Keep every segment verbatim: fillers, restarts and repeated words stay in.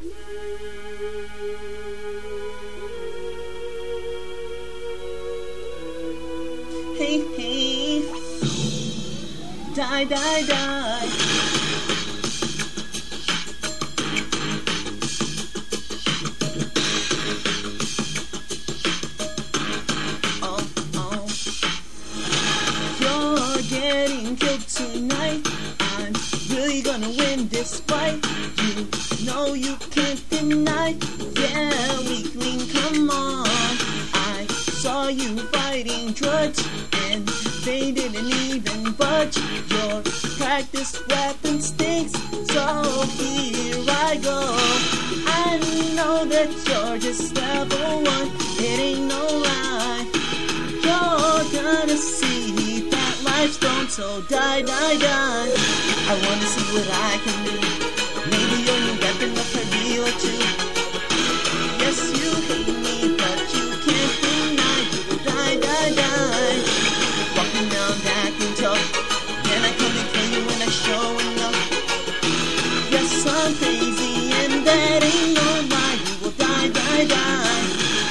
Hey, hey, die, die, die. Oh, oh, you're getting killed tonight. I'm really gonna win this fight. You know you can't deny. Yeah, weakling, come on. I saw you fighting drugs, and they didn't even budge. Your practice weapon stinks, so here I go. I know that you're just level one, it ain't no lie. You're gonna see that life's gone, so die, die, die. I wanna see what I can do. Maybe you're a weapon of Padilla too. Yes, you hate me, but you can't deny. You will die, die, die. Walking down acting tough, then I come and kill you when I show enough. Yes, I'm crazy, and that ain't no lie. You will die, die, die.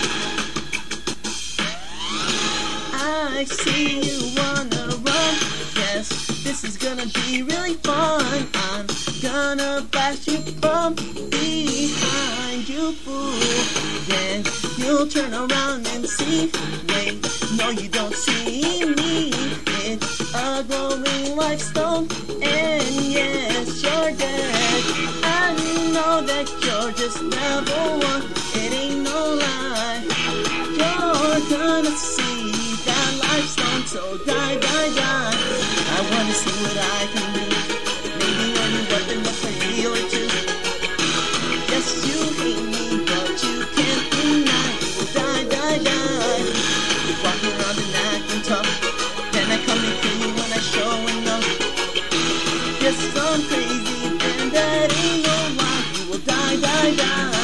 I see you wanna run. Yes, this is gonna be really fun. I'm gonna blast you from behind, you fool. Then you'll turn around and see. Wait, no, you don't see me. It's a glowing life stone, and yes, you're dead. I know that you're just level one, it ain't no lie. You're gonna see that life's gone, so die, die, die. I wanna see what I can do. Maybe when you weapon up a heel or two. Yes, you hate me, but you can't deny. You will die, die, die. Walking around and acting tough, then I come and kill you when I show enough. Yes, I'm crazy, and that ain't no lie. You will die, die, die.